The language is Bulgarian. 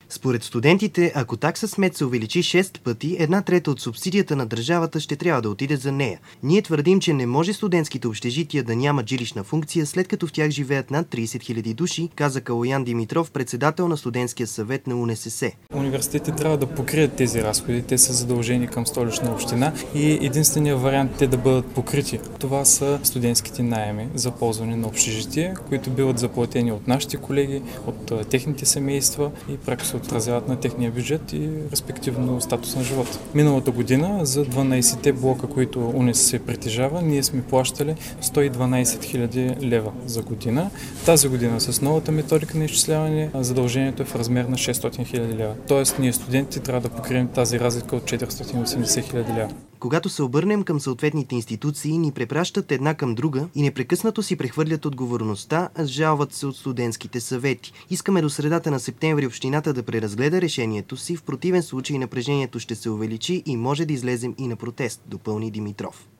Според студентите, ако такса смет се увеличи 6 пъти, 1/3 от субсидията на държавата ще трябва да отиде за нея. Ние твърдим, че не може студентските общежития да нямат жилищна функция, след като в тях живеят над 30 000 души, каза Калоян Димитров, председател на студентския съвет на УНСС. Университетите трябва да покрият тези разходи, те са задължени към Столична община и единственият вариант те да бъдат покрити. Това са студентските наеми за ползване на общежитие, които биват заплатени от нашите колеги, от техните семейства и пряко се отразяват на техния бюджет и респективно статус на живота. Миналата година за 12-те блока, които УНСС притежава, ние сме плащали 112 000 лева за година. Тази година с новата методика на изчисляване задължението е в размер на 600 000 лева. Тоест ние студентите трябва да покрием тази разлика от 480 000 лева. Когато се обърнем към съответните институции, ни препращат една към друга и непрекъснато си прехвърлят отговорността, жалват се от студентските съвети. Искаме до средата на септември общината да преразгледа решението си, в противен случай напрежението ще се увеличи и може да излезем и на протест, допълни Димитров.